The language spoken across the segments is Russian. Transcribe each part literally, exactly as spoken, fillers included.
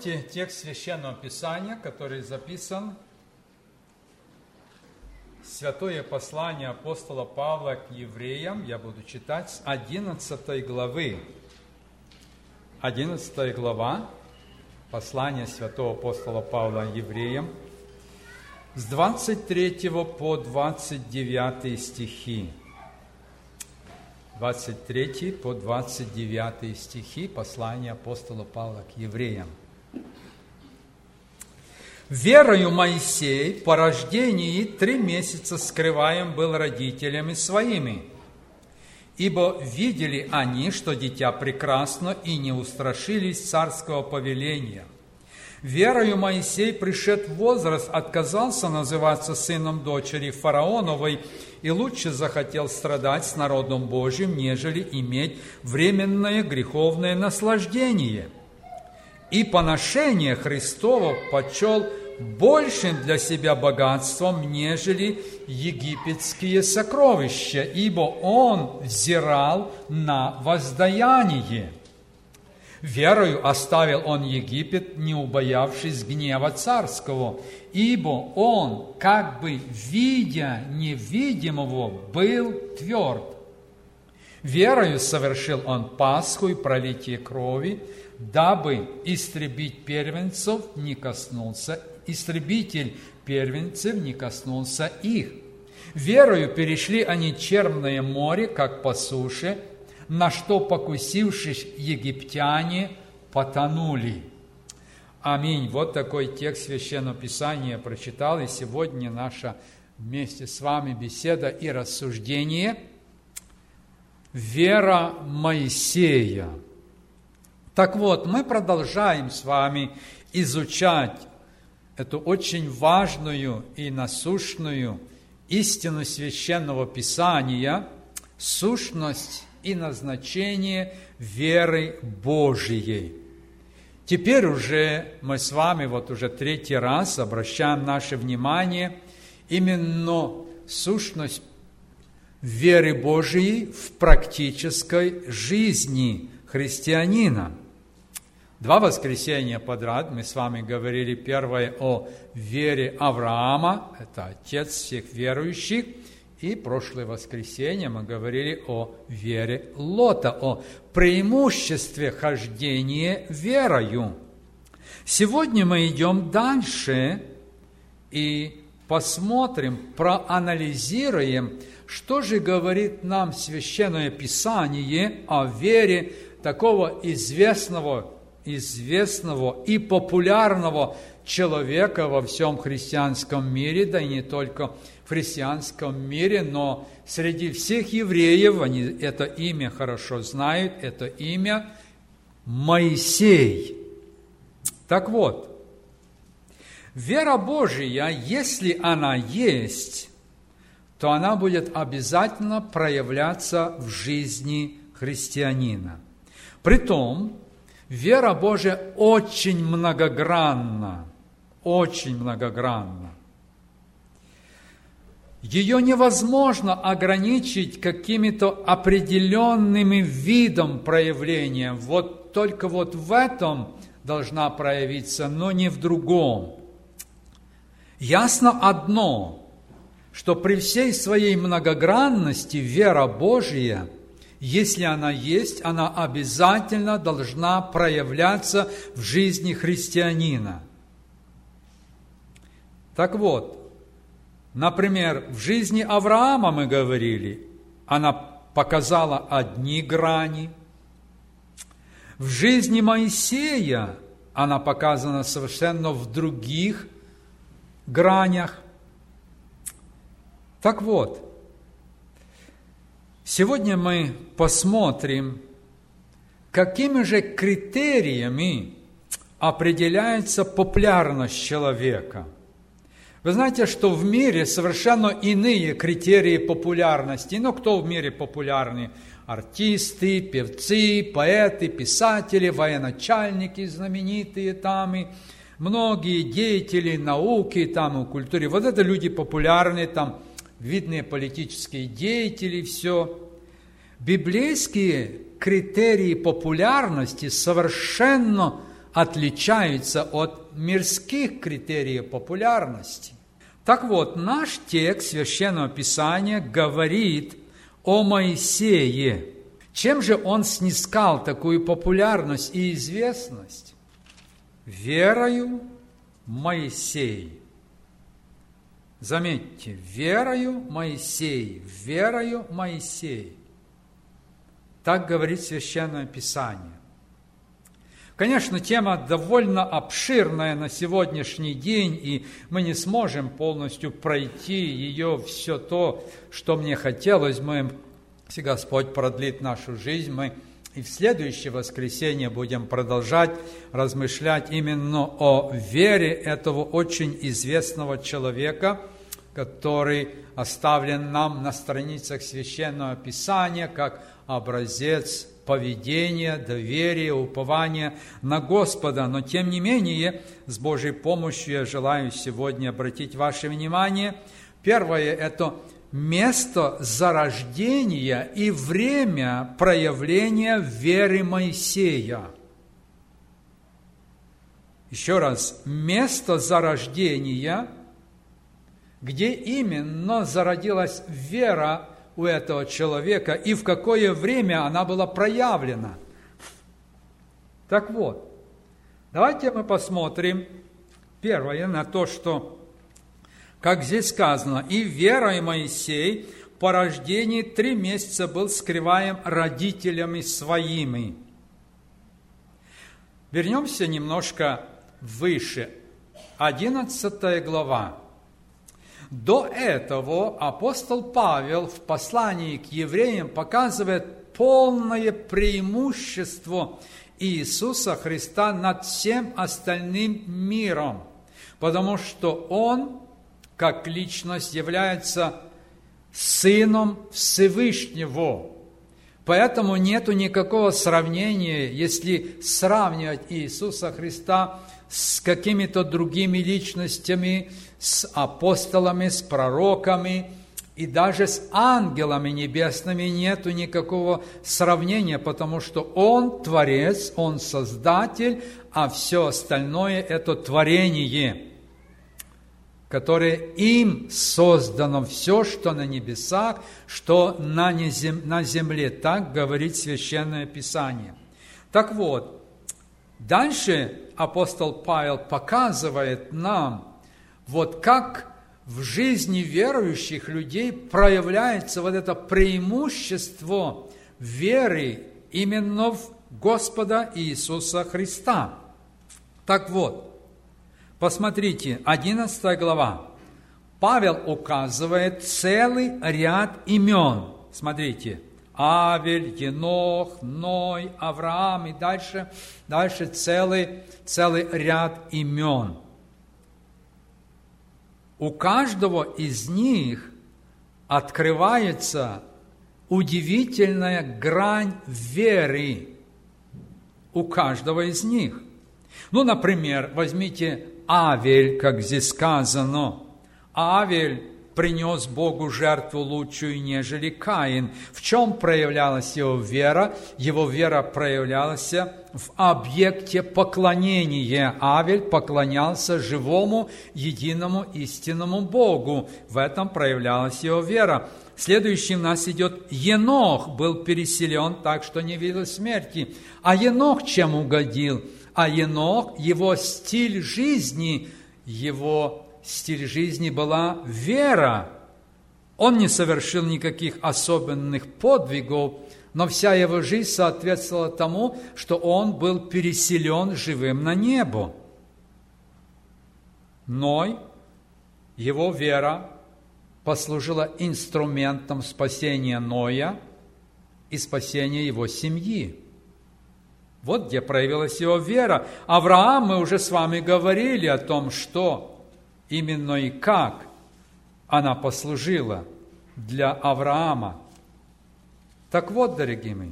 Откройте текст Священного Писания, который записан Святое послание апостола Павла к евреям. Я буду читать с одиннадцатой главы. одиннадцатая глава послания святого апостола Павла евреям, с двадцать третьего по двадцать девятый стихи. двадцать третий по двадцать девятый стихи послания апостола Павла к евреям. «Верою Моисей по рождении три месяца скрываем был родителями своими, ибо видели они, что дитя прекрасно, и не устрашились царского повеления. Верою Моисей, пришед в возраст, отказался называться сыном дочери фараоновой и лучше захотел страдать с народом Божьим, нежели иметь временное греховное наслаждение. И поношение Христово почел большим для себя богатством, нежели египетские сокровища, ибо он взирал на воздаяние. Верою оставил он Египет, не убоявшись гнева царского, ибо он, как бы видя невидимого, был тверд. Верою совершил он Пасху и пролитие крови, дабы истребить первенцев не коснулся, истребитель первенцев не коснулся их. Верою перешли они Черное море, как по суше, на что, покусившись, египтяне потонули». Аминь. Вот такой текст Священного Писания я прочитал, и сегодня наша вместе с вами беседа и рассуждение. Вера Моисея. Так вот, мы продолжаем с вами изучать эту очень важную и насущную истину Священного Писания, сущность и назначение веры Божией. Теперь уже мы с вами вот уже третий раз обращаем наше внимание именно сущность веры Божией в практической жизни христианина. Два воскресенья подряд мы с вами говорили первое о вере Авраама, это отец всех верующих, и прошлое воскресенье мы говорили о вере Лота, о преимуществе хождения верою. Сегодня мы идем дальше и посмотрим, проанализируем, что же говорит нам Священное Писание о вере такого известного, известного и популярного человека во всем христианском мире, да и не только в христианском мире, но среди всех евреев, они это имя хорошо знают, это имя Моисей. Так вот, вера Божия, если она есть, то она будет обязательно проявляться в жизни христианина. Притом, вера Божия очень многогранна, очень многогранна. Ее невозможно ограничить какими-то определенными видом проявления. Вот только вот в этом должна проявиться, но не в другом. Ясно одно, что при всей своей многогранности вера Божия, если она есть, она обязательно должна проявляться в жизни христианина. Так вот, например, в жизни Авраама мы говорили, она показала одни грани. В жизни Моисея она показана совершенно в других гранях. Так вот, сегодня мы посмотрим, какими же критериями определяется популярность человека. Вы знаете, что в мире совершенно иные критерии популярности. Ну, кто в мире популярны? Артисты, певцы, поэты, писатели, военачальники знаменитые там, и многие деятели науки, там, и культуры. Вот это люди популярные, там, видные политические деятели, все. Библейские критерии популярности совершенно отличаются от мирских критериев популярности. Так вот, наш текст Священного Писания говорит о Моисее. Чем же он снискал такую популярность и известность? Верою Моисей. Заметьте, верою Моисей, верою Моисей. Так говорит Священное Писание. Конечно, тема довольно обширная на сегодняшний день, и мы не сможем полностью пройти ее, все то, что мне хотелось бы. Если Господь продлит нашу жизнь, мы и в следующее воскресенье будем продолжать размышлять именно о вере этого очень известного человека, который оставлен нам на страницах Священного Писания как образец поведения, доверия, упования на Господа. Но, тем не менее, с Божьей помощью я желаю сегодня обратить ваше внимание. Первое – это место зарождения и время проявления веры Моисея. Еще раз, место зарождения, где именно зародилась вера у этого человека и в какое время она была проявлена. Так вот, давайте мы посмотрим первое на то, что, как здесь сказано, «И верой Моисей по рождении три месяца был скрываем родителями своими». Вернемся немножко выше, одиннадцатая глава. До этого апостол Павел в послании к евреям показывает полное преимущество Иисуса Христа над всем остальным миром, потому что Он, как личность, является Сыном Всевышнего. Поэтому нету никакого сравнения, если сравнивать Иисуса Христа с какими-то другими личностями, с апостолами, с пророками и даже с ангелами небесными нету никакого сравнения, потому что Он Творец, Он Создатель, а все остальное – это творение, которое им создано, все, что на небесах, что на земле. Так говорит Священное Писание. Так вот, дальше апостол Павел показывает нам, вот как в жизни верующих людей проявляется вот это преимущество веры именно в Господа Иисуса Христа. Так вот, посмотрите, одиннадцатая глава. Павел указывает целый ряд имен. Смотрите, Авель, Енох, Ной, Авраам и дальше, дальше целый, целый ряд имен. У каждого из них открывается удивительная грань веры. У каждого из них. Ну, например, возьмите Авель, как здесь сказано. Авель принес Богу жертву лучшую, нежели Каин. В чем проявлялась его вера? Его вера проявлялась в объекте поклонения. Авель поклонялся живому, единому, истинному Богу. В этом проявлялась его вера. Следующим у нас идет Енох, был переселен так, что не видел смерти. А Енох чем угодил? А Енох, его стиль жизни, его стиль жизни была вера. Он не совершил никаких особенных подвигов, но вся его жизнь соответствовала тому, что он был переселен живым на небо. Ной, его вера послужила инструментом спасения Ноя и спасения его семьи. Вот где проявилась его вера. Авраам, мы уже с вами говорили о том, что именно и как она послужила для Авраама. Так вот, дорогие мои,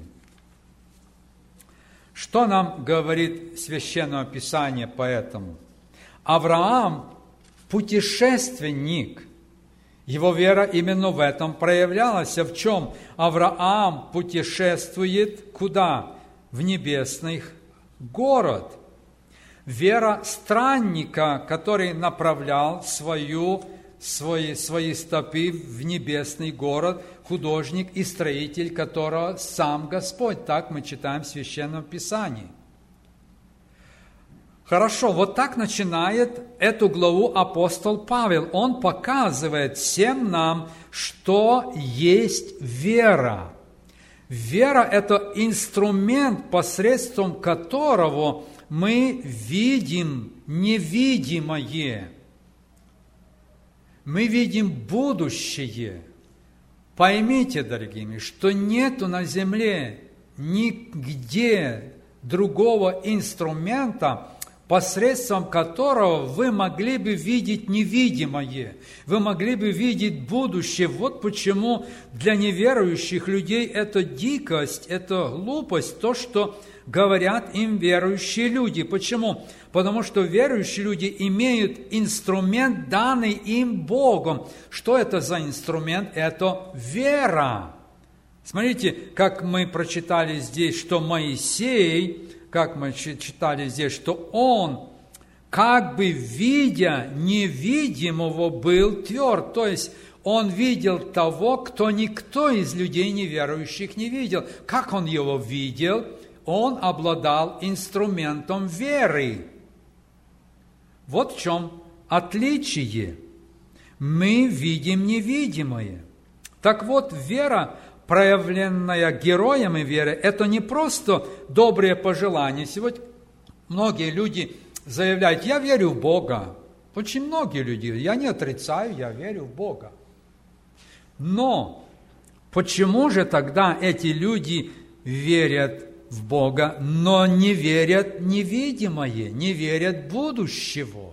что нам говорит Священное Писание по этому? Авраам – путешественник. Его вера именно в этом проявлялась. А в чем? Авраам путешествует куда? В небесный город. Вера странника, который направлял свою, свои, свои стопы в небесный город, художник и строитель, которого сам Господь. Так мы читаем в Священном Писании. Хорошо, вот так начинает эту главу апостол Павел. Он показывает всем нам, что есть вера. Вера – это инструмент, посредством которого мы видим невидимое. Мы видим будущее. Поймите, дорогие мои, что нету на земле нигде другого инструмента, посредством которого вы могли бы видеть невидимое, вы могли бы видеть будущее. Вот почему для неверующих людей это дикость, это глупость, то, что говорят им верующие люди. Почему? Потому что верующие люди имеют инструмент, данный им Богом. Что это за инструмент? Это вера. Смотрите, как мы прочитали здесь, что Моисей, как мы читали здесь, что он, как бы видя невидимого, был тверд. То есть, он видел того, кто никто из людей неверующих не видел. Как он его видел? Он обладал инструментом веры. Вот в чем отличие. Мы видим невидимое. Так вот, вера, проявленная героями веры, это не просто добрые пожелания. Сегодня многие люди заявляют: я верю в Бога. Очень многие люди, я не отрицаю, я верю в Бога. Но почему же тогда эти люди верят в Бога, но не верят в невидимое, не верят в будущего?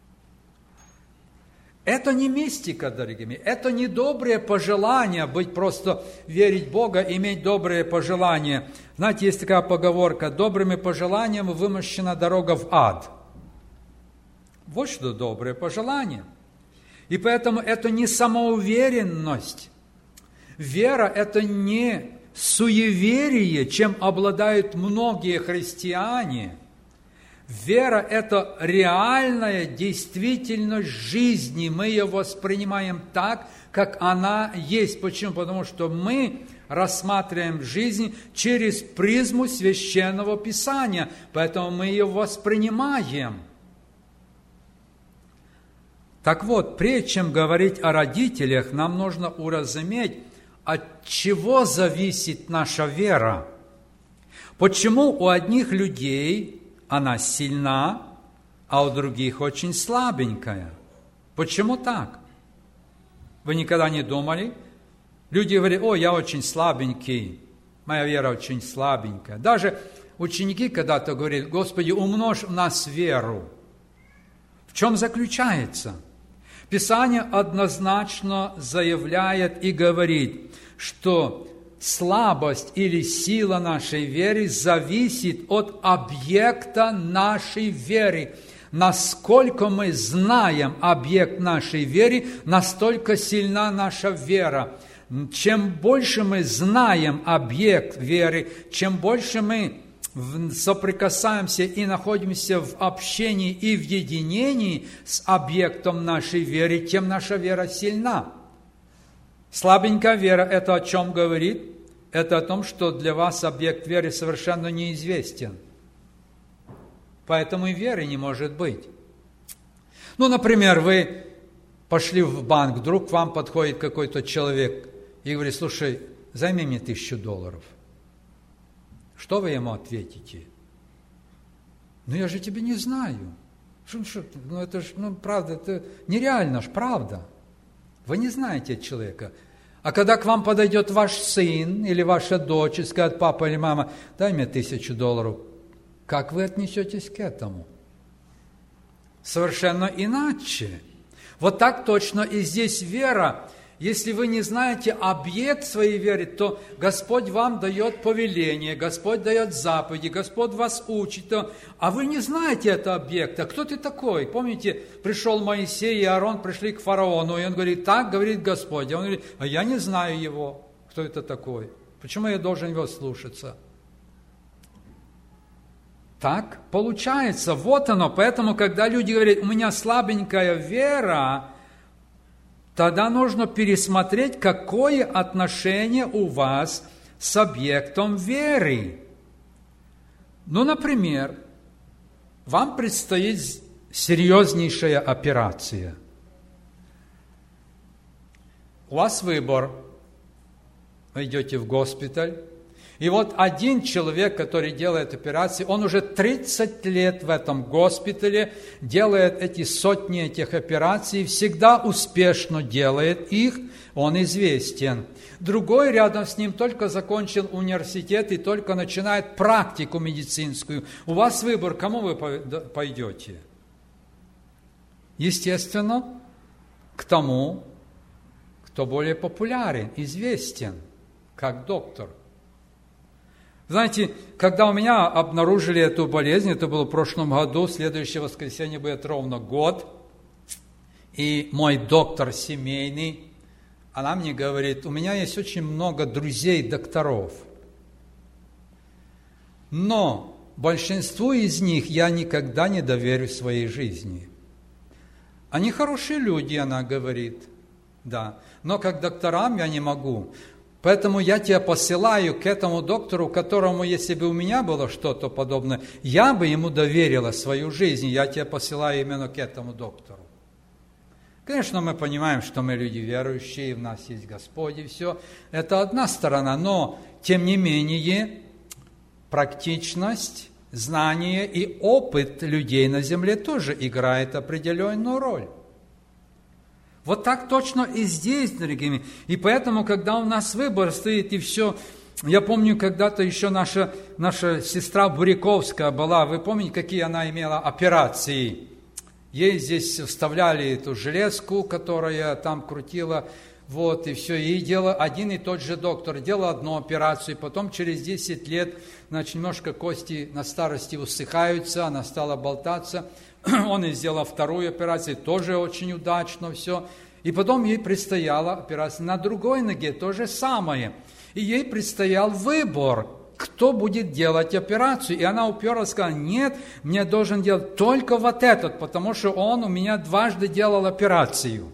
Это не мистика, дорогие мои, это не добрые пожелания, быть просто верить в Бога, иметь добрые пожелания. Знаете, есть такая поговорка: добрыми пожеланиями вымощена дорога в ад. Вот что добрые пожелания. И поэтому это не самоуверенность. Вера – это не суеверие, чем обладают многие христиане. Вера – это реальная действительность жизни. Мы ее воспринимаем так, как она есть. Почему? Потому что мы рассматриваем жизнь через призму Священного Писания. Поэтому мы ее воспринимаем. Так вот, прежде чем говорить о родителях, нам нужно уразуметь, от чего зависит наша вера. Почему у одних людей она сильна, а у других очень слабенькая? Почему так? Вы никогда не думали? Люди говорят: о, я очень слабенький, моя вера очень слабенькая. Даже ученики когда-то говорят: Господи, умножь в нас веру. В чем заключается? Писание однозначно заявляет и говорит, что слабость или сила нашей веры зависит от объекта нашей веры. Насколько мы знаем объект нашей веры, настолько сильна наша вера. Чем больше мы знаем объект веры, чем больше мы соприкасаемся и находимся в общении и в единении с объектом нашей веры, тем наша вера сильна. Слабенькая вера – это о чем говорит? Это о том, что для вас объект веры совершенно неизвестен. Поэтому и веры не может быть. Ну, например, вы пошли в банк, вдруг к вам подходит какой-то человек и говорит: слушай, займи мне тысячу долларов. Что вы ему ответите? Ну, я же тебя не знаю. Что, что, ну, это же, ну, правда, это нереально ж, правда. Вы не знаете человека. А когда к вам подойдет ваш сын или ваша дочь и скажет: папа или мама, дай мне тысячу долларов, как вы отнесетесь к этому? Совершенно иначе. Вот так точно и здесь вера. Если вы не знаете объект своей веры, то Господь вам дает повеление, Господь дает заповеди, Господь вас учит, а вы не знаете этого объекта. Кто ты такой? Помните, пришел Моисей и Аарон, пришли к фараону, и он говорит: так говорит Господь. А он говорит: а я не знаю его, кто это такой. Почему я должен его слушаться? Так получается. Вот оно. Поэтому, когда люди говорят, у меня слабенькая вера, тогда нужно пересмотреть, какое отношение у вас с объектом веры. Ну, например, вам предстоит серьезнейшая операция. У вас выбор. Вы идете в госпиталь. И вот один человек, который делает операции, он уже тридцать лет в этом госпитале, делает эти сотни этих операций, всегда успешно делает их, он известен. Другой рядом с ним только закончил университет и только начинает практику медицинскую. У вас выбор, кому вы пойдете? Естественно, к тому, кто более популярен, известен, как доктор. Знаете, когда у меня обнаружили эту болезнь, это было в прошлом году, следующее воскресенье будет ровно год, и мой доктор семейный, она мне говорит, у меня есть очень много друзей-докторов, но большинству из них я никогда не доверю своей жизни. Они хорошие люди, она говорит, да, но как докторам я не могу. Поэтому я тебя посылаю к этому доктору, которому, если бы у меня было что-то подобное, я бы ему доверила свою жизнь, я тебя посылаю именно к этому доктору. Конечно, мы понимаем, что мы люди верующие, у нас есть Господь и все. Это одна сторона, но, тем не менее, практичность, знание и опыт людей на земле тоже играет определенную роль. Вот так точно и здесь, дорогие мои. И поэтому, когда у нас выбор стоит, и все... Я помню, когда-то еще наша, наша сестра Буряковская была, вы помните, какие она имела операции? Ей здесь вставляли эту железку, которая там крутила, вот, и все. И делал один и тот же доктор, делал одну операцию, и потом через десять лет, значит, немножко кости на старости усыхаются, она стала болтаться. Он и сделал вторую операцию, тоже очень удачно все. И потом ей предстояла операция на другой ноге, то же самое. И ей предстоял выбор, кто будет делать операцию. И она уперлась и сказала, нет, мне должен делать только вот этот, потому что он у меня дважды делал операцию.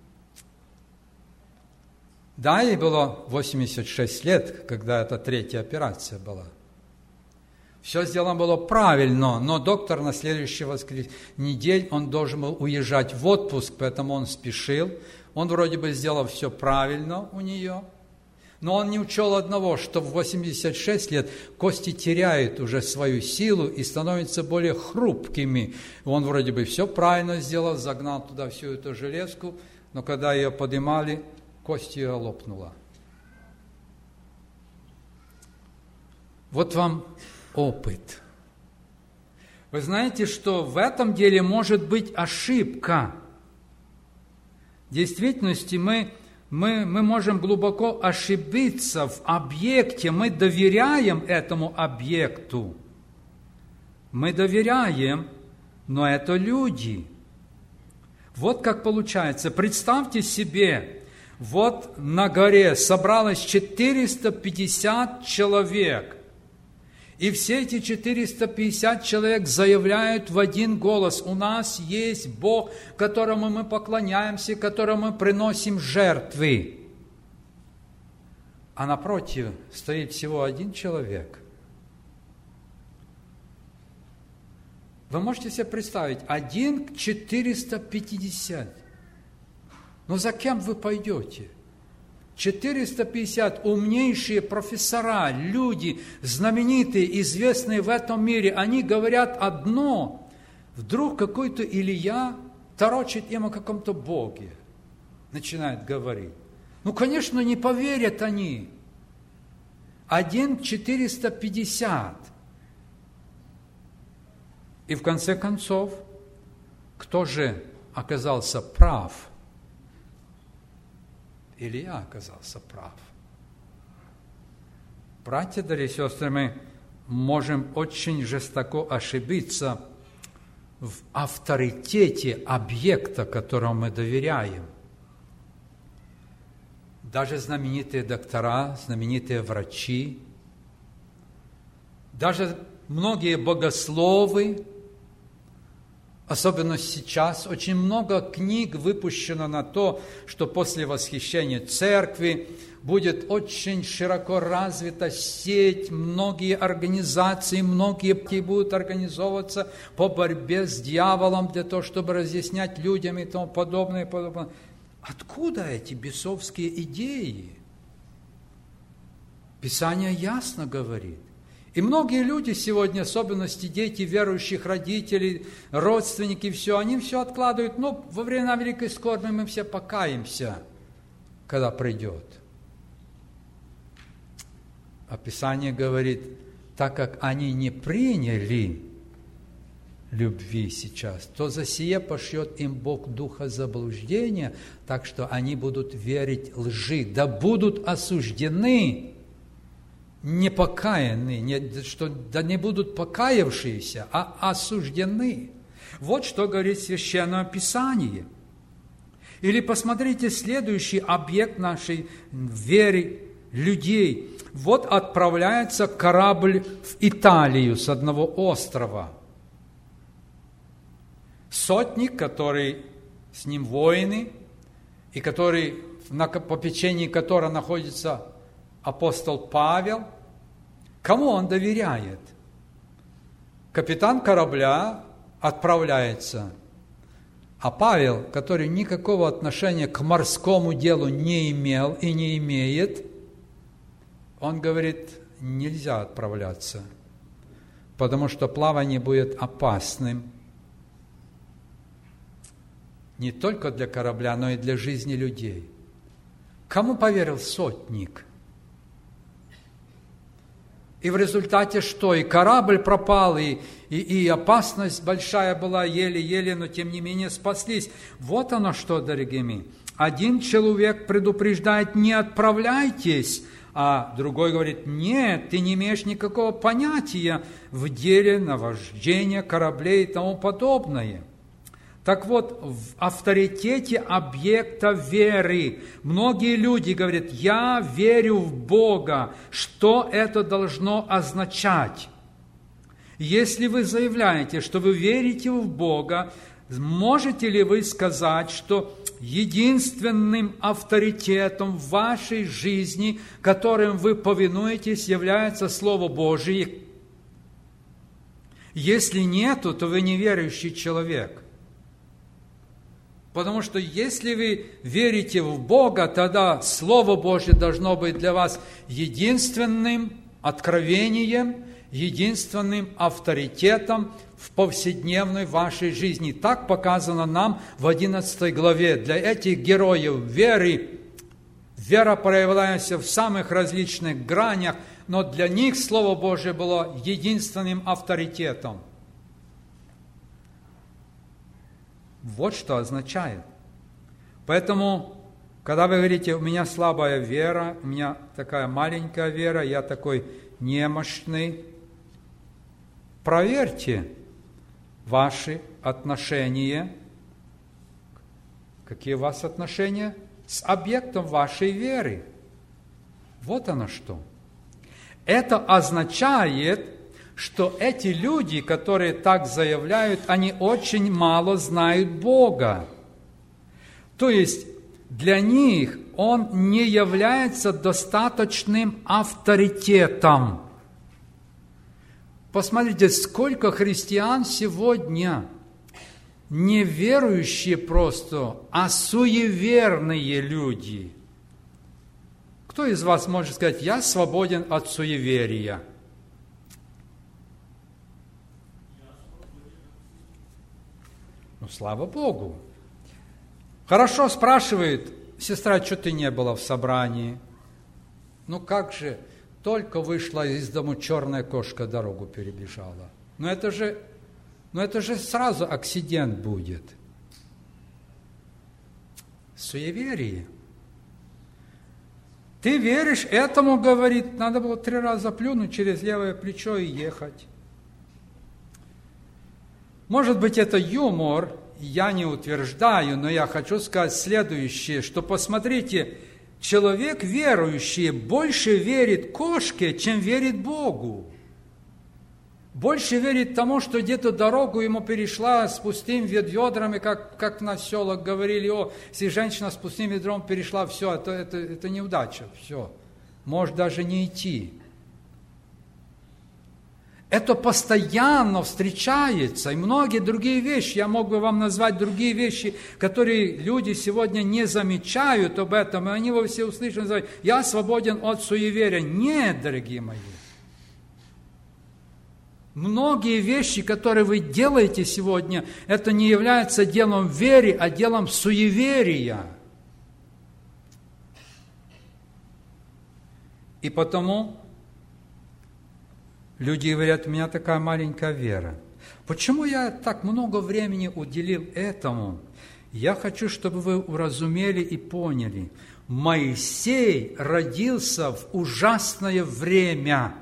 Да, ей было восемьдесят шесть лет, когда эта третья операция была. Все сделано было правильно, но доктор на следующий воскресенье недель, он должен был уезжать в отпуск, поэтому он спешил. Он вроде бы сделал все правильно у нее, но он не учел одного, что в восемьдесят шесть лет кости теряют уже свою силу и становятся более хрупкими. Он вроде бы все правильно сделал, загнал туда всю эту железку, но когда ее поднимали, кость ее лопнула. Вот вам опыт. Вы знаете, что в этом деле может быть ошибка. В действительности мы, мы, мы можем глубоко ошибиться в объекте. Мы доверяем этому объекту. Мы доверяем, но это люди. Вот как получается. Представьте себе, вот на горе собралось четыреста пятьдесят человек. И все эти четыреста пятьдесят человек заявляют в один голос, у нас есть Бог, которому мы поклоняемся, которому мы приносим жертвы. А напротив стоит всего один человек. Вы можете себе представить, один к четырёмстам пятидесяти. Но за кем вы пойдете? четыреста пятьдесят умнейшие профессора, люди, знаменитые, известные в этом мире, они говорят одно, вдруг какой-то Илья торочит им о каком-то Боге, начинает говорить. Ну, конечно, не поверят они. Один к четырёмстам пятидесяти. И в конце концов, кто же оказался прав? Илья оказался прав. Братья, дорогие сестры, мы можем очень жестоко ошибиться в авторитете объекта, которому мы доверяем. Даже знаменитые доктора, знаменитые врачи, даже многие богословы, особенно сейчас, очень много книг выпущено на то, что после восхищения церкви будет очень широко развита сеть, многие организации, многие будут организовываться по борьбе с дьяволом для того, чтобы разъяснять людям и тому подобное. И подобное. Откуда эти бесовские идеи? Писание ясно говорит. И многие люди сегодня, особенности дети верующих родителей, родственники, все, они все откладывают. Ну, во времена великой скорби мы все покаемся, когда придет. А Писание говорит, так как они не приняли любви сейчас, то за сие пошлет им Бог духа заблуждения, так что они будут верить лжи, да будут осуждены непокаянные, не, что, да не будут покаявшиеся, а осуждены. Вот что говорит Священное Писание. Или посмотрите следующий объект нашей веры людей. Вот отправляется корабль в Италию с одного острова. Сотник, который с ним воины, и который, на попечении которого находится апостол Павел, кому он доверяет? Капитан корабля отправляется, а Павел, который никакого отношения к морскому делу не имел и не имеет, он говорит, нельзя отправляться, потому что плавание будет опасным не только для корабля, но и для жизни людей. Кому поверил сотник? И в результате что? И корабль пропал, и, и, и опасность большая была, еле-еле, но тем не менее спаслись. Вот оно что, дорогие мои. Один человек предупреждает, не отправляйтесь, а другой говорит, нет, ты не имеешь никакого понятия в деле навождения кораблей и тому подобное. Так вот, в авторитете объекта веры многие люди говорят, я верю в Бога. Что это должно означать? Если вы заявляете, что вы верите в Бога, можете ли вы сказать, что единственным авторитетом в вашей жизни, которым вы повинуетесь, является Слово Божие? Если нету, то вы неверующий человек. Потому что если вы верите в Бога, тогда Слово Божье должно быть для вас единственным откровением, единственным авторитетом в повседневной вашей жизни. Так показано нам в одиннадцатой главе. Для этих героев веры, вера проявлялась в самых различных гранях, но для них Слово Божье было единственным авторитетом. Вот что означает. Поэтому, когда вы говорите, у меня слабая вера, у меня такая маленькая вера, я такой немощный, проверьте ваши отношения. Какие у вас отношения? С объектом вашей веры. Вот оно что. Это означает, что эти люди, которые так заявляют, они очень мало знают Бога. То есть для них Он не является достаточным авторитетом. Посмотрите, сколько христиан сегодня не верующие просто, а суеверные люди. Кто из вас может сказать, я свободен от суеверия? Ну, слава Богу. Хорошо, спрашивает, сестра, что ты не была в собрании? Ну, как же, только вышла из дому, черная кошка дорогу перебежала. Ну, это же, ну, это же сразу акцидент будет. Суеверие. Ты веришь этому, говорит, надо было три раза плюнуть через левое плечо и ехать. Может быть, это юмор, я не утверждаю, но я хочу сказать следующее, что посмотрите, человек верующий больше верит кошке, чем верит Богу. больше верит тому, что где-то дорогу ему перешла с пустым ведрами, как, как на селах говорили, о, если женщина с пустым ведром перешла, все, это, это, это неудача, все, может даже не идти. Это постоянно встречается, и многие другие вещи, я мог бы вам назвать другие вещи, которые люди сегодня не замечают об этом, и они во всеуслышание называют, я свободен от суеверия. Нет, дорогие мои. Многие вещи, которые вы делаете сегодня, это не является делом веры, а делом суеверия. И потому люди говорят, у меня такая маленькая вера. Почему я так много времени уделил этому? Я хочу, чтобы вы уразумели и поняли. Моисей родился в ужасное время.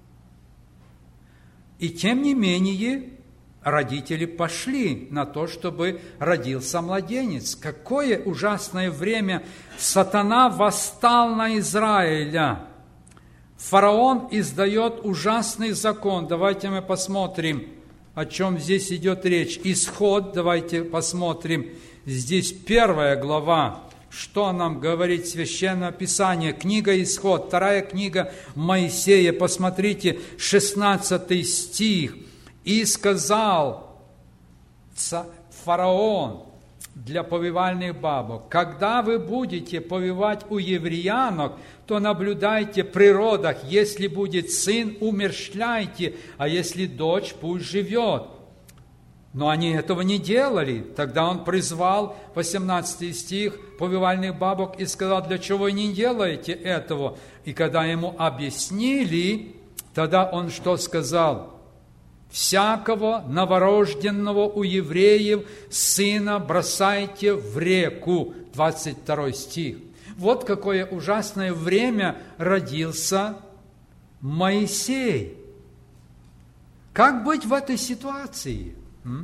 И тем не менее, родители пошли на то, чтобы родился младенец. Какое ужасное время! Сатана восстал на Израиля. Фараон издает ужасный закон. Давайте мы посмотрим, о чем здесь идет речь. Исход, давайте посмотрим. Здесь первая глава. Что нам говорит Священное Писание? Книга Исход, вторая книга Моисея. Посмотрите, шестнадцатый стих. «И сказал фараон для повивальных бабок, когда вы будете повивать у евреянок, то наблюдайте при родах, если будет сын, умерщвляйте, а если дочь, пусть живет». Но они этого не делали. Тогда он призвал, восемнадцатый стих, повивальных бабок и сказал, для чего вы не делаете этого? И когда ему объяснили, тогда он что сказал? «Всякого новорожденного у евреев сына бросайте в реку». двадцать второй стих. Вот какое ужасное время родился Моисей. Как быть в этой ситуации?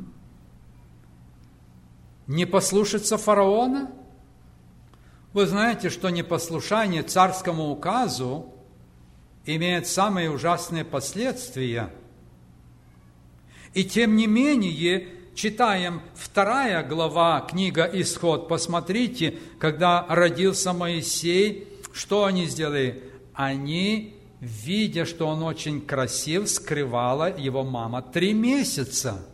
Не послушаться фараона? Вы знаете, что непослушание царскому указу имеет самые ужасные последствия. И тем не менее, читаем вторая глава, книга Исход, посмотрите, когда родился Моисей, что они сделали? Они, видя, что он очень красив, скрывала его мама три месяца.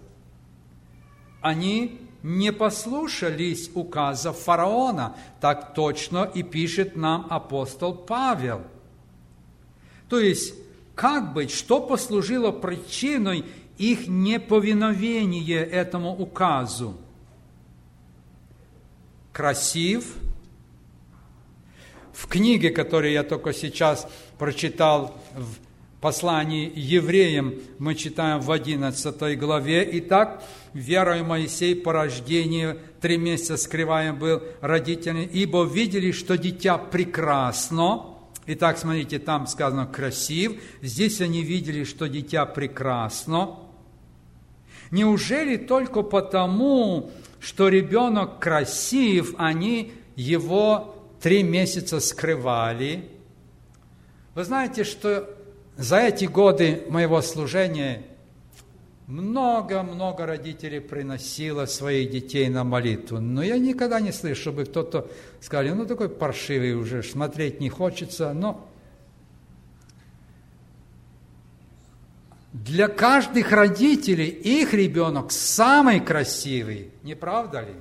Они не послушались указа фараона. Так точно и пишет нам апостол Павел. То есть, как быть, что послужило причиной их неповиновения этому указу? Красив. В книге, которую я только сейчас прочитал, в послании евреям, мы читаем в одиннадцатой главе. «Итак, верою Моисей по рождению три месяца скрываем был родителями, ибо видели, что дитя прекрасно». Итак, смотрите, там сказано «красив». Здесь они видели, что дитя прекрасно. Неужели только потому, что ребенок красив, они его три месяца скрывали? Вы знаете, что за эти годы моего служения много-много родителей приносило своих детей на молитву. Но я никогда не слышу, чтобы кто-то сказал, ну такой паршивый уже, смотреть не хочется. Но для каждых родителей их ребенок самый красивый, не правда ли?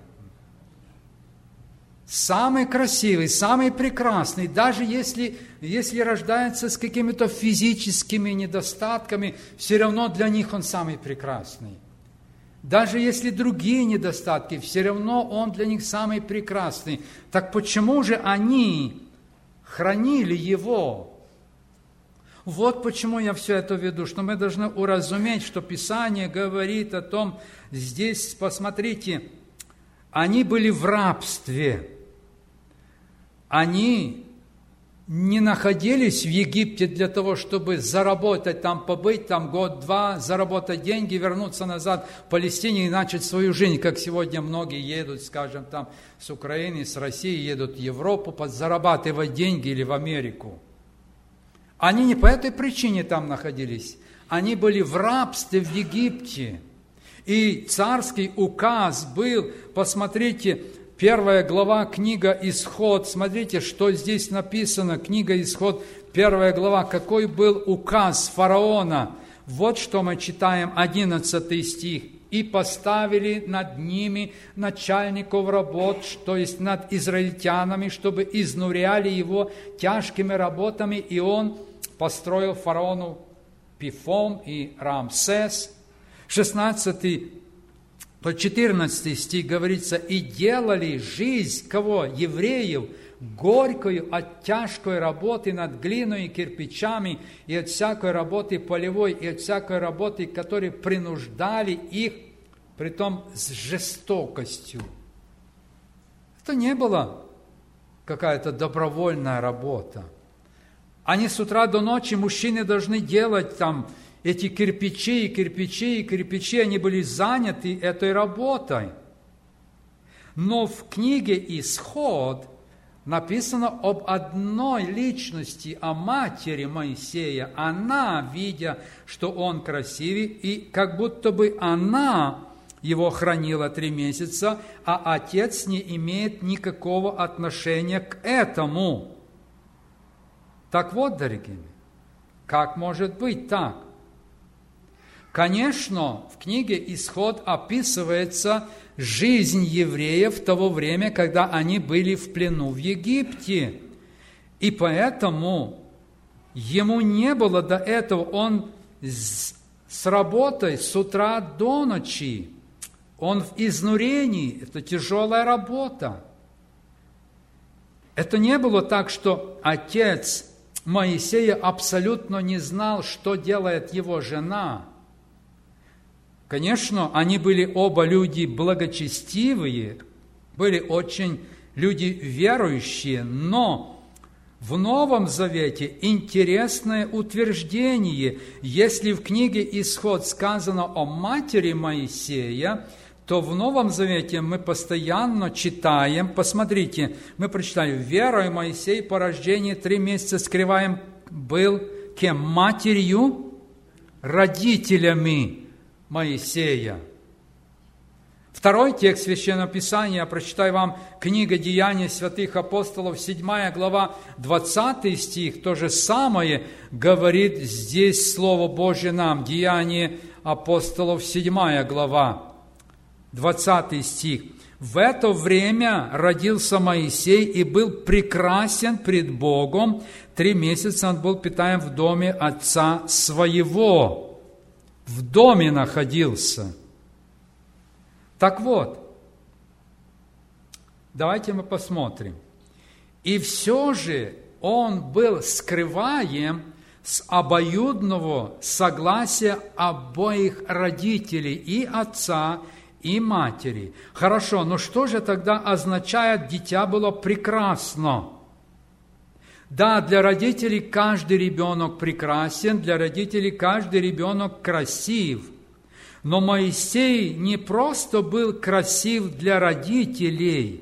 Самый красивый, самый прекрасный, даже если, если рождается с какими-то физическими недостатками, все равно для них он самый прекрасный. Даже если другие недостатки, все равно он для них самый прекрасный. Так почему же они хранили его? Вот почему я все это веду, что мы должны уразуметь, что Писание говорит о том, здесь, посмотрите, они были в рабстве. Они не находились в Египте для того, чтобы заработать там, побыть там год-два, заработать деньги, вернуться назад в Палестине и начать свою жизнь, как сегодня многие едут, скажем, там с Украины, с России, едут в Европу, зарабатывать деньги или в Америку. Они не по этой причине там находились. Они были в рабстве в Египте. И царский указ был, посмотрите, первая глава, книга «Исход». Смотрите, что здесь написано, книга «Исход», первая глава. Какой был указ фараона? Вот что мы читаем, одиннадцатый стих. «И поставили над ними начальников работ, то есть над израильтянами, чтобы изнуряли его тяжкими работами, и он построил фараону Пифом и Рамсес». шестнадцатый по четырнадцатый стих говорится, «И делали жизнь кого? Евреев, горькую от тяжкой работы над глиной и кирпичами, и от всякой работы полевой, и от всякой работы, которые принуждали их, притом с жестокостью». Это не была какая-то добровольная работа. Они с утра до ночи, мужчины должны делать там эти кирпичи, и кирпичи, и кирпичи, они были заняты этой работой. Но в книге «Исход» написано об одной личности, о матери Моисея. Она, видя, что он красивый, и как будто бы она его хранила три месяца, а отец не имеет никакого отношения к этому. Так вот, дорогие, как может быть так? Конечно, в книге «Исход» описывается жизнь евреев в то время, когда они были в плену в Египте. И поэтому ему не было до этого, он с, с работой с утра до ночи, он в изнурении, это тяжелая работа. Это не было так, что отец Моисея абсолютно не знал, что делает его жена. Конечно, они были оба люди благочестивые, были очень люди верующие, но в Новом Завете интересное утверждение. Если в книге «Исход» сказано о матери Моисея, то в Новом Завете мы постоянно читаем, посмотрите, мы прочитали, «Верой Моисей по рождении три месяца скрываем был кем? Матерью, родителями Моисея». Второй текст Священного Писания, я прочитаю вам, книга «Деяния святых апостолов», седьмая глава, двадцатый стих, то же самое говорит здесь Слово Божье нам, «Деяния апостолов», седьмая глава, двадцатый стих. «В это время родился Моисей и был прекрасен пред Богом. Три месяца он был питаем в доме отца своего». В доме находился. Так вот, давайте мы посмотрим. «И все же он был скрываем с обоюдного согласия обоих родителей, и отца, и матери». Хорошо, но что же тогда означает «дитя было прекрасно»? Да, для родителей каждый ребенок прекрасен, для родителей каждый ребенок красив. Но Моисей не просто был красив для родителей.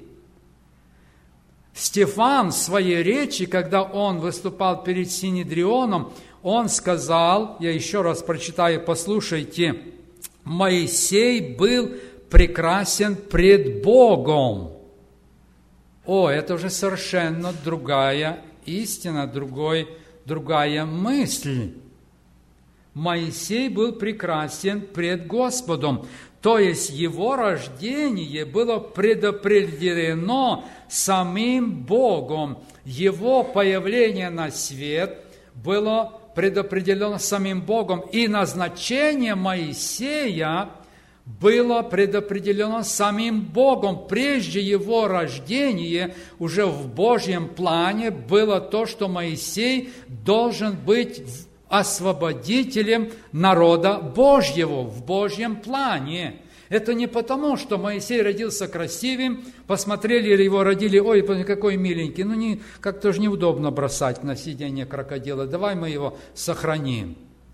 Стефан в своей речи, когда он выступал перед Синедрионом, он сказал, я еще раз прочитаю, послушайте, «Моисей был прекрасен пред Богом». О, это уже совершенно другая истина, другой, другая мысль. Моисей был прекрасен пред Господом, то есть его рождение было предопределено самим Богом, его появление на свет было предопределено самим Богом, и назначение Моисея было предопределено самим Богом. Прежде его рождения, уже в Божьем плане, было то, что Моисей должен быть освободителем народа Божьего в Божьем плане. Это не потому, что Моисей родился красивым, посмотрели его, родили, ой, какой миленький, ну не, как-то же неудобно бросать на сиденье крокодила, давай мы его сохраним.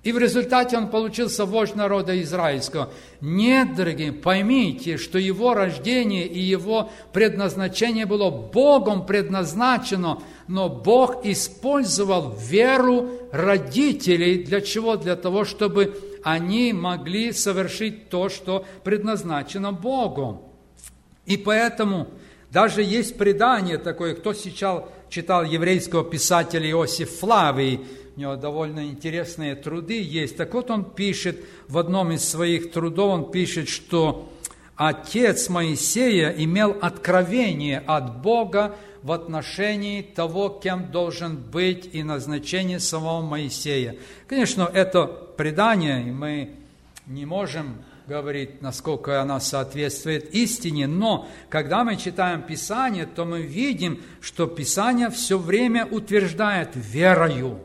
И в результате он получился вождь народа израильского. Нет, дорогие, поймите, что его рождение и его предназначение было Богом предназначено, но Бог использовал веру родителей. Для чего? Для того, чтобы они могли совершить то, что предназначено Богом. И поэтому даже есть предание такое, кто сейчас читал еврейского писателя Иосиф Флавий, у него довольно интересные труды есть. Так вот он пишет, в одном из своих трудов он пишет, что отец Моисея имел откровение от Бога в отношении того, кем должен быть и назначение самого Моисея. Конечно, это предание, и мы не можем говорить, насколько оно соответствует истине, но когда мы читаем Писание, то мы видим, что Писание все время утверждает верою.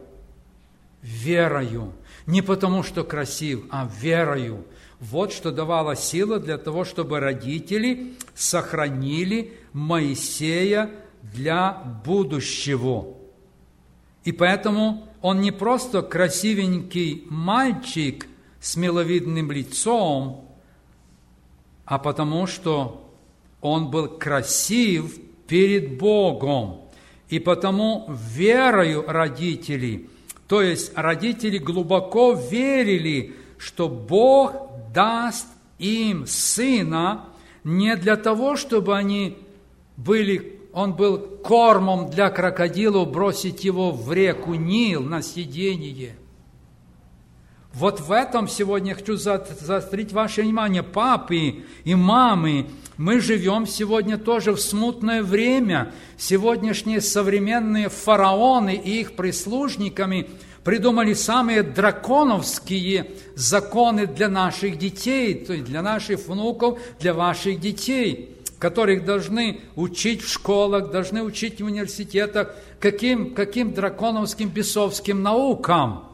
Верою. Не потому, что красив, а верою. Вот что давала сила для того, чтобы родители сохранили Моисея для будущего. И поэтому он не просто красивенький мальчик с миловидным лицом, а потому что он был красив перед Богом. И потому верою родителей, то есть родители глубоко верили, что Бог даст им сына не для того, чтобы они были, он был кормом для крокодилов, бросить его в реку Нил на съедение. Вот в этом сегодня я хочу заострить ваше внимание, папы и мамы. Мы живем сегодня тоже в смутное время. Сегодняшние современные фараоны и их прислужниками придумали самые драконовские законы для наших детей, то есть для наших внуков, для ваших детей, которых должны учить в школах, должны учить в университетах, каким, каким драконовским бесовским наукам.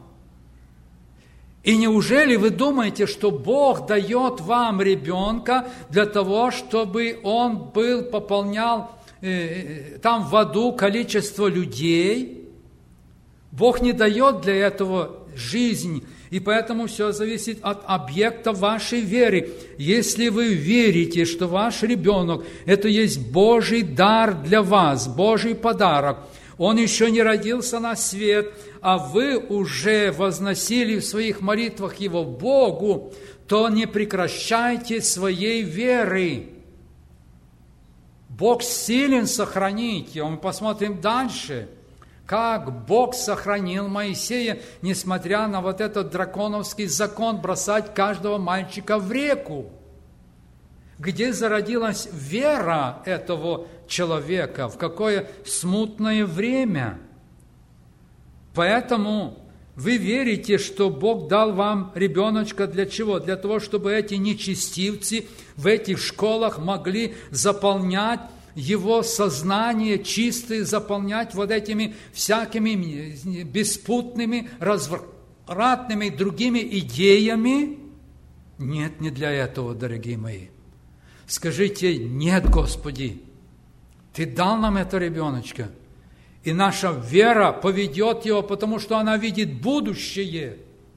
И неужели вы думаете, что Бог дает вам ребенка для того, чтобы он был, пополнял э, там в аду количество людей? Бог не дает для этого жизнь, и поэтому все зависит от объекта вашей веры. Если вы верите, что ваш ребенок – это есть Божий дар для вас, Божий подарок, он еще не родился на свет, а вы уже возносили в своих молитвах его Богу, то не прекращайте своей веры. Бог силен сохранить его. Мы посмотрим дальше, как Бог сохранил Моисея, несмотря на вот этот драконовский закон бросать каждого мальчика в реку. Где зародилась вера этого человека, в какое смутное время. Поэтому вы верите, что Бог дал вам ребеночка для чего? Для того, чтобы эти нечестивцы в этих школах могли заполнять его сознание чистое, заполнять вот этими всякими беспутными, развратными другими идеями? Нет, не для этого, дорогие мои. Скажите: нет, Господи, Ты дал нам этого ребеночка, и наша вера поведет его, потому что она видит будущее,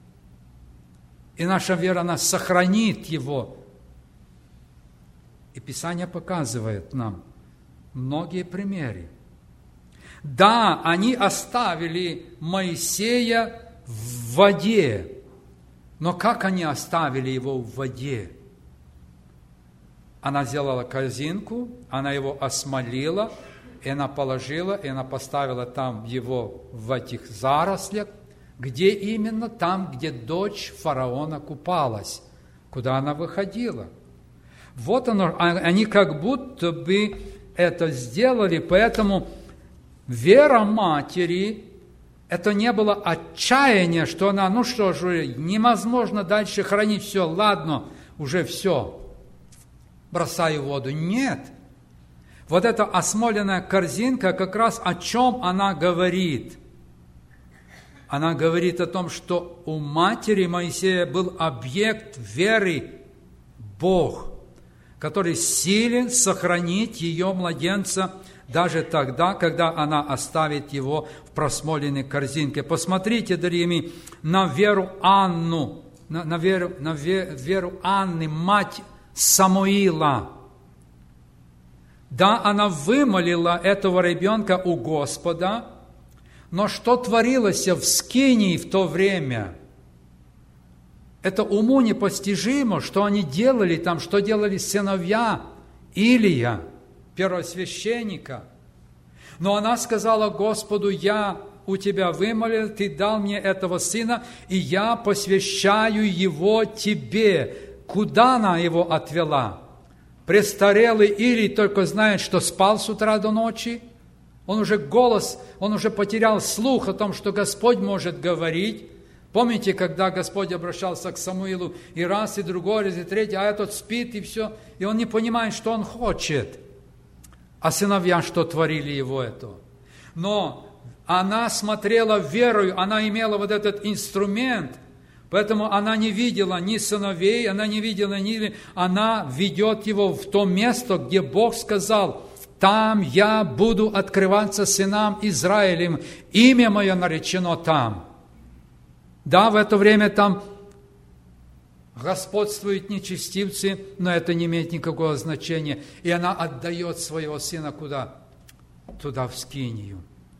и наша вера, она сохранит его. И Писание показывает нам многие примеры. Да, они оставили Моисея в воде, но как они оставили его в воде? Она сделала корзинку, она его осмолила, и она положила, и она поставила там его в этих зарослях. Где именно? Там, где дочь фараона купалась, куда она выходила. Вот оно, они как будто бы это сделали, поэтому вера матери, это не было отчаяние, что она, ну что же, невозможно дальше хранить все, ладно, уже все. Бросаю в воду. Нет. Вот эта осмоленная корзинка, как раз о чем она говорит? Она говорит о том, что у матери Моисея был объект веры Бог. который силен сохранить ее младенца даже тогда, когда она оставит его в просмоленной корзинке. Посмотрите, дорогие мои, на веру Анну, на, на, веру, на веру Анны, мать Самуила. Да, она вымолила этого ребенка у Господа, но что творилось в Скинии в то время? Это уму непостижимо, что они делали там, что делали сыновья Илия, первосвященника. Но она сказала Господу: я у тебя вымолил, ты дал мне этого сына, и я посвящаю его тебе. Куда она его отвела? Престарелый Илий только знает, что спал с утра до ночи. Он уже голос, он уже потерял слух о том, что Господь может говорить. Помните, когда Господь обращался к Самуилу и раз, и другой, раз, и третий, а этот спит, и все, и он не понимает, что он хочет. А сыновья что творили его это? Но она смотрела верою, она имела вот этот инструмент, поэтому она не видела ни сыновей, она не видела ни... Она ведет его в то место, где Бог сказал: там я буду открываться сынам Израилем, имя мое наречено там. Да, в это время там господствуют нечестивцы, но это не имеет никакого значения. И она отдает своего сына куда? Туда, в Скинию.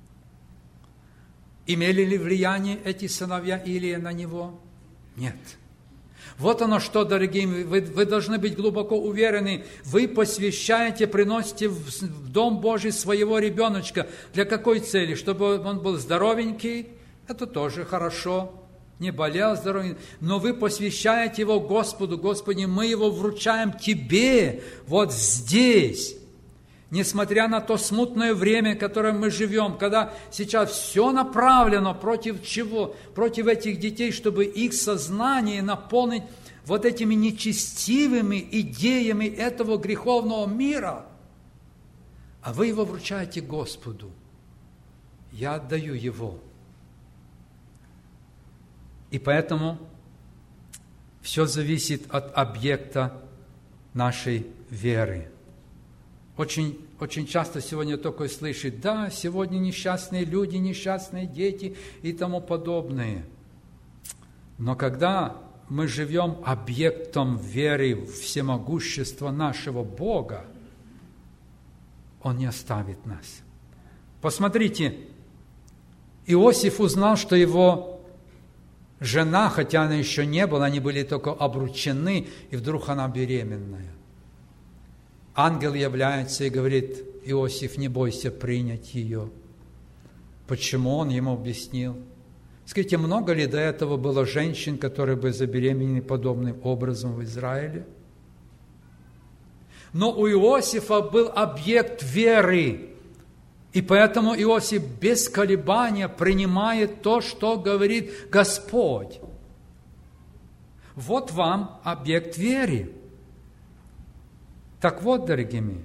Имели ли влияние эти сыновья Илия на него? Нет. Вот оно что, дорогие, вы, вы должны быть глубоко уверены, вы посвящаете, приносите в, в Дом Божий своего ребеночка. Для какой цели? Чтобы он был здоровенький? Это тоже хорошо. Не болел, здоровый, но вы посвящаете его Господу. Господи, мы его вручаем Тебе вот здесь. Несмотря на то смутное время, в котором мы живем, когда сейчас все направлено против чего? Против этих детей, чтобы их сознание наполнить вот этими нечестивыми идеями этого греховного мира. А вы его вручаете Господу. Я отдаю его. И поэтому все зависит от объекта нашей веры. Очень, очень часто сегодня такое слышит: да, сегодня несчастные люди, несчастные дети и тому подобное. Но когда мы живем объектом веры в всемогущество нашего Бога, Он не оставит нас. Посмотрите, Иосиф узнал, что его жена, хотя она еще не была, они были только обручены, и вдруг она беременная. Ангел является и говорит: Иосиф, не бойся принять ее. Почему? Он ему объяснил. Скажите, много ли до этого было женщин, которые бы забеременели подобным образом в Израиле? Но у Иосифа был объект веры. И поэтому Иосиф без колебания принимает то, что говорит Господь. Вот вам объект веры. Так вот, дорогие мои,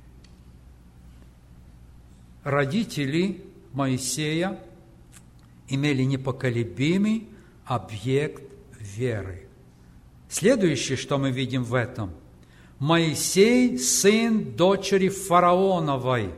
родители Моисея имели непоколебимый объект веры. Следующее, что мы видим в этом: Моисей, сын дочери фараоновой.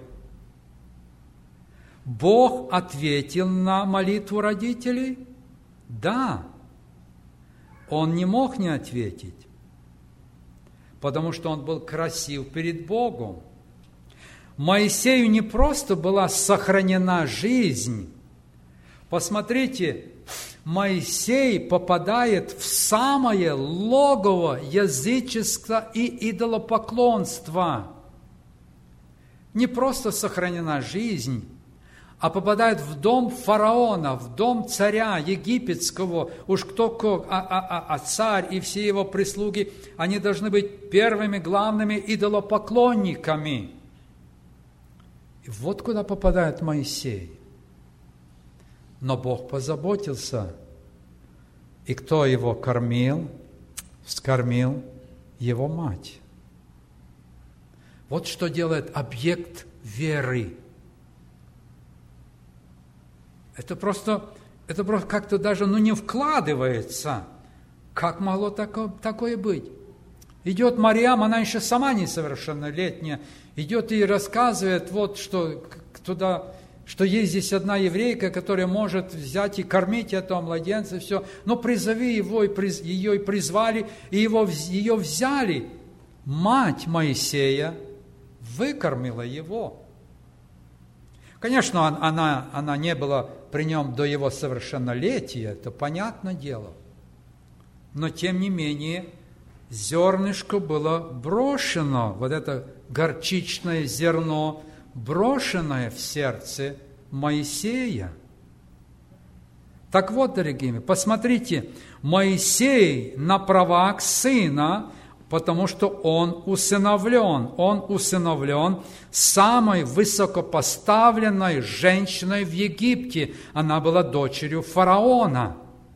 Бог ответил на молитву родителей? Да. Он не мог не ответить, потому что он был красив перед Богом. Моисею не просто была сохранена жизнь. Посмотрите, Моисей попадает в самое логово язычества и идолопоклонства. Не просто сохранена жизнь, а попадает в дом фараона, в дом царя египетского. Уж кто, а, а, а царь и все его прислуги, они должны быть первыми главными идолопоклонниками. И вот куда попадает Моисей. Но Бог позаботился. И кто его кормил? Вскормил его мать. Вот что делает объект веры. Это просто, это просто как-то даже ну, не вкладывается. Как могло такое, такое быть? Идет Мариам, она еще сама несовершеннолетняя, идет и рассказывает, вот, что, туда, что есть здесь одна еврейка, которая может взять и кормить этого младенца, все. Но призови его, и приз, ее и призвали, и его, ее взяли. Мать Моисея выкормила его. Конечно, она, она не была при нем до его совершеннолетия, это понятное дело. Но, тем не менее, зернышко было брошено, вот это горчичное зерно, брошенное в сердце Моисея. Так вот, дорогие мои, посмотрите, Моисей на правах сына, потому что он усыновлен. Он усыновлен самой высокопоставленной женщиной в Египте. Она была дочерью фараона.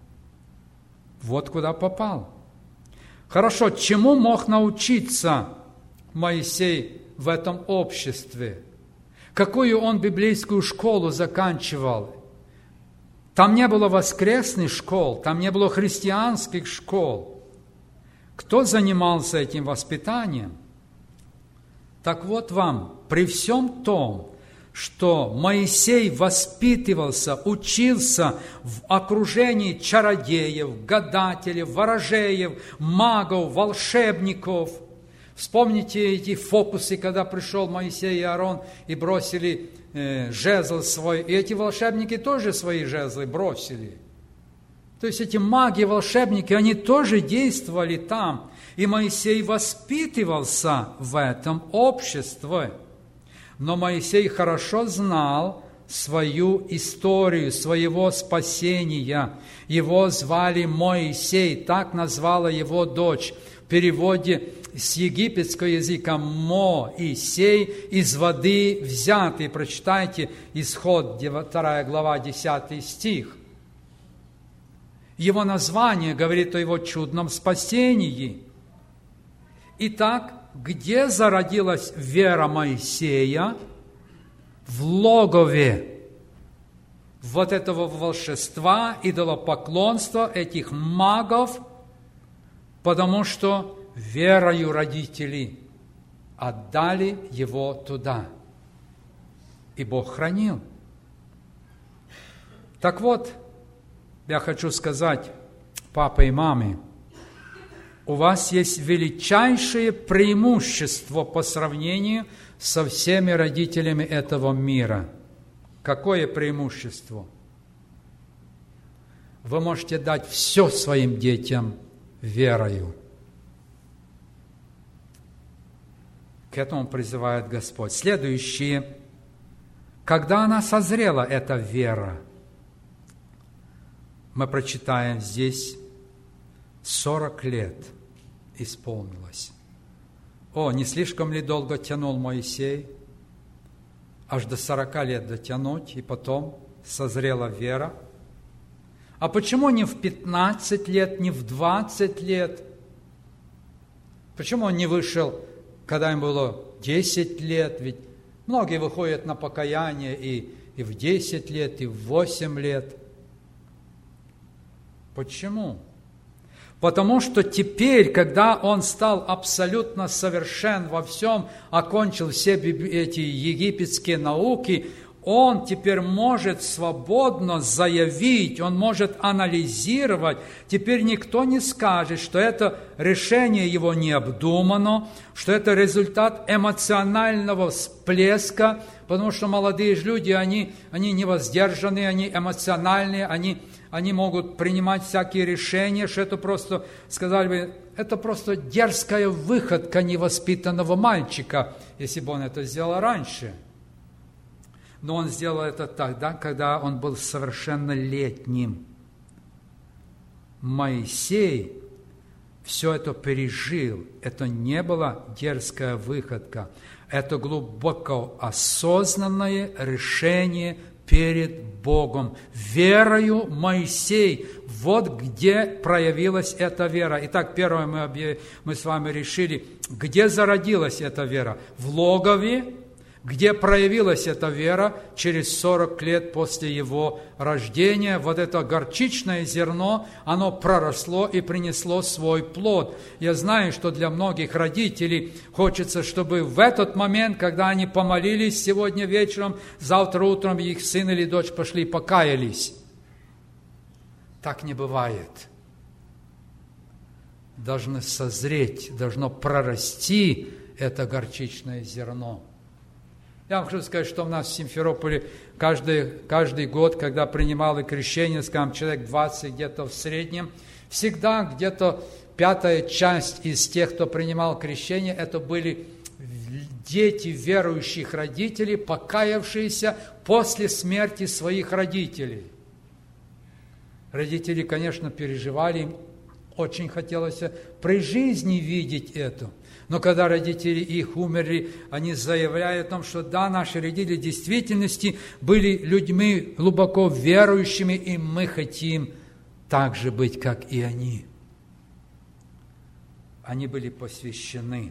Вот куда попал. Хорошо, чему мог научиться Моисей в этом обществе? Какую он библейскую школу заканчивал? Там не было воскресных школ, там не было христианских школ. Кто занимался этим воспитанием? Так вот вам, при всем том, что Моисей воспитывался, учился в окружении чародеев, гадателей, ворожеев, магов, волшебников. Вспомните эти фокусы, когда пришел Моисей и Аарон и бросили э, жезл свой. И эти волшебники тоже свои жезлы бросили. То есть эти маги, волшебники, они тоже действовали там. И Моисей воспитывался в этом обществе. Но Моисей хорошо знал свою историю, своего спасения. Его звали Моисей, так назвала его дочь. В переводе с египетского языка Моисей, из воды взятый. Прочитайте Исход, вторая глава, десятый стих. Его название говорит о его чудном спасении. Итак, где зародилась вера Моисея? В логове вот этого волшебства, идолопоклонства, этих магов, потому что верою родители отдали его туда. И Бог хранил. Так вот, я хочу сказать, папа и маме, у вас есть величайшее преимущество по сравнению со всеми родителями этого мира. Какое преимущество? Вы можете дать все своим детям верою. К этому призывает Господь. Следующее. Когда она созрела, эта вера, мы прочитаем здесь, сорок лет исполнилось. О, не слишком ли долго тянул Моисей? Аж до сорока лет дотянуть, и потом созрела вера. А почему не в пятнадцать лет, не в двадцать лет? Почему он не вышел, когда им было десять лет? Ведь многие выходят на покаяние и, и в десять лет, и в восемь лет. Почему? Потому что теперь, когда он стал абсолютно совершен во всем, окончил все эти египетские науки, он теперь может свободно заявить, он может анализировать. Теперь никто не скажет, что это решение его не обдумано, что это результат эмоционального всплеска, потому что молодые люди, они, они невоздержанные, они эмоциональные, они... Они могут принимать всякие решения, что это просто, сказали бы, это просто дерзкая выходка невоспитанного мальчика, если бы он это сделал раньше. Но он сделал это тогда, когда он был совершеннолетним. Моисей все это пережил. Это не была дерзкая выходка. Это глубоко осознанное решение перед Богом. Верою Моисей. Вот где проявилась эта вера. Итак, первое мы, мы с вами решили, где зародилась эта вера. В логове, где проявилась эта вера через сорок лет после его рождения. Вот это горчичное зерно, оно проросло и принесло свой плод. Я знаю, что для многих родителей хочется, чтобы в этот момент, когда они помолились сегодня вечером, завтра утром их сын или дочь пошли и покаялись. Так не бывает. Должно созреть, должно прорасти это горчичное зерно. Я вам хочу сказать, что у нас в Симферополе каждый, каждый год, когда принимали крещение, скажем, человек двадцать где-то в среднем, всегда где-то пятая часть из тех, кто принимал крещение, это были дети верующих родителей, покаявшиеся после смерти своих родителей. Родители, конечно, переживали, им очень хотелось при жизни видеть это. Но когда родители их умерли, они заявляют о том, что да, наши родители в действительности были людьми глубоко верующими, и мы хотим так же быть, как и они. Они были посвящены.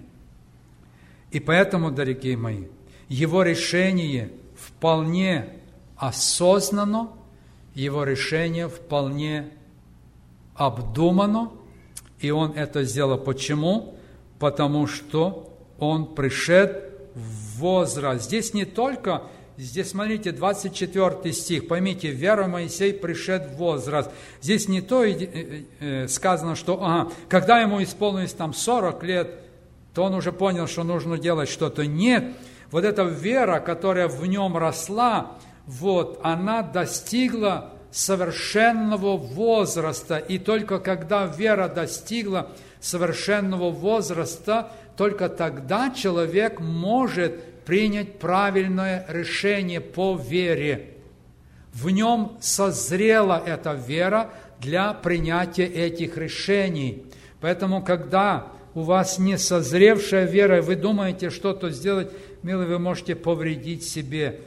И поэтому, дорогие мои, его решение вполне осознанно, его решение вполне обдумано, и он это сделал. Почему? Потому что он пришед в возраст. Здесь не только, здесь, смотрите, двадцать четвёртый стих, поймите, вера Моисей пришед в возраст. Здесь не то сказано, что ага, когда ему исполнилось там сорок лет, то он уже понял, что нужно делать что-то. Нет, вот эта вера, которая в нем росла, вот, она достигла совершенного возраста. И только когда вера достигла совершенного возраста, только тогда человек может принять правильное решение по вере. В нем созрела эта вера для принятия этих решений. Поэтому, когда у вас не созревшая вера, и вы думаете что-то сделать, милый, вы можете повредить себе.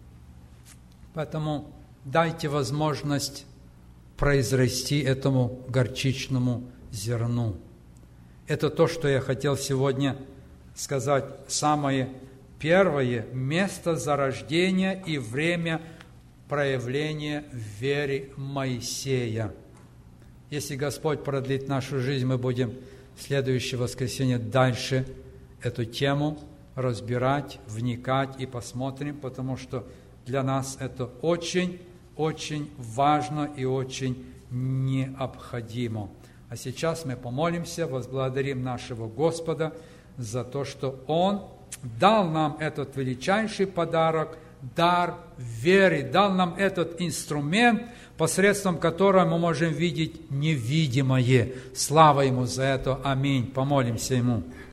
Поэтому дайте возможность произрасти этому горчичному зерну. Это то, что я хотел сегодня сказать. Самое первое место зарождения и время проявления в вере Моисея. Если Господь продлит нашу жизнь, мы будем в следующее воскресенье дальше эту тему разбирать, вникать и посмотрим, потому что для нас это очень-очень важно и очень необходимо. А сейчас мы помолимся, возблагодарим нашего Господа за то, что Он дал нам этот величайший подарок, дар веры, дал нам этот инструмент, посредством которого мы можем видеть невидимое. Слава Ему за это. Аминь. Помолимся Ему.